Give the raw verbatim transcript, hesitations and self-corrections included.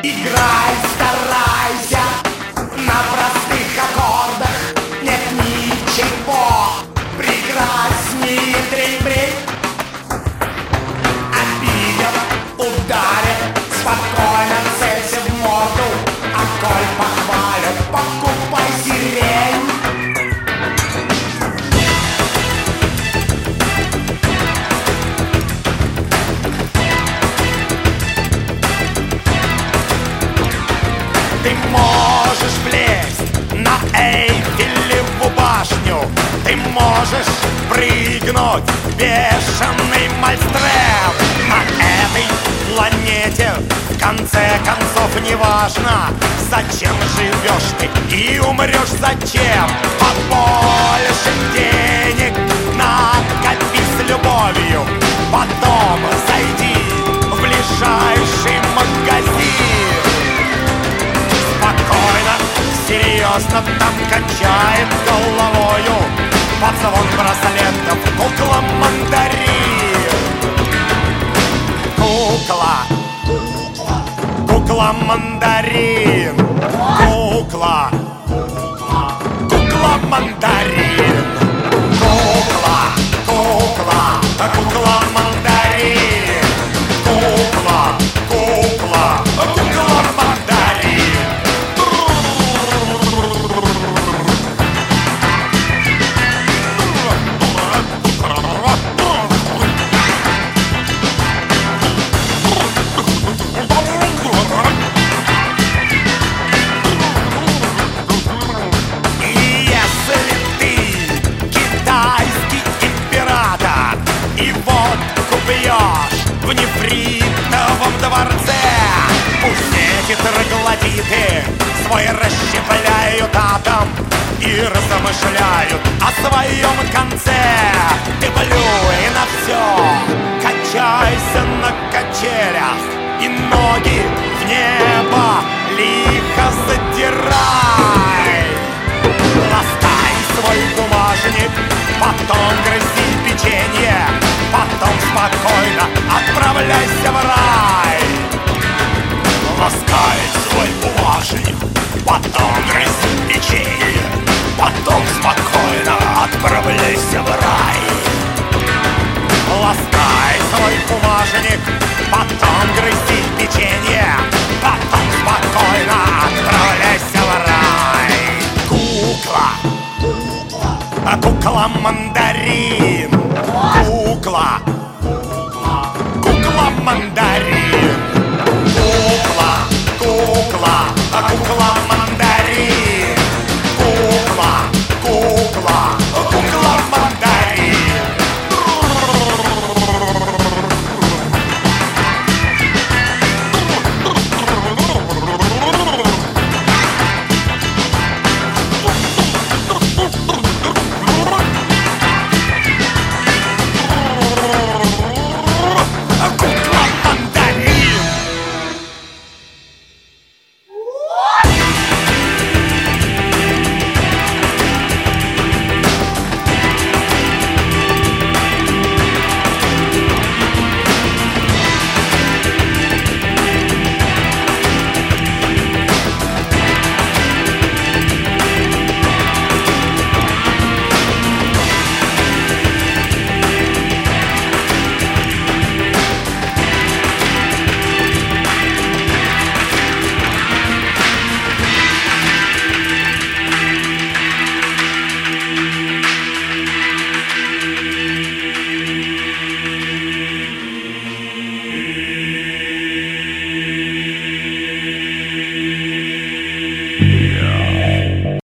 Играй, старайся на простых аккордах. Нет ничего прекраснее трень-брень. Обидел, ударит, спокойно целься в морду. А коль похвалят, покупай сирень. Ты можешь влезть на Эйфелеву башню. Ты можешь прыгнуть бешеный мальстрел. На этой планете в конце концов не важно, зачем живешь ты и умрешь зачем. Побольше денег накопи с любовью. Потом зайди в ближайший магазин. Спокойно, серьезно там качает головою под звон браслетов кукла-мандарин. Кукла, кукла-мандарин. Кукла, кукла-мандарин. Кукла, кукла, кукла-мандарин. Кукла, кукла, кукла-мандарин. В нефритовом дворце пусть эти троглодиты свой расщепляют атом и размышляют о своем конце. Ты плюй на все, качайся на качелях и ноги в небо лихо задирай. Ласкай свой бумажник, потом грызи печенье, потом спокойно отправляйся в рай. Ласкай свой бумажник, потом грызи печенье, потом спокойно отправляйся в рай. Ласкай свой бумажник, потом грызи печенье, потом спокойно отправляйся в рай. Кукла, кукла-мандарин. Кукла, кукла-мандарин. Кукла, кукла, кукла-мандарин.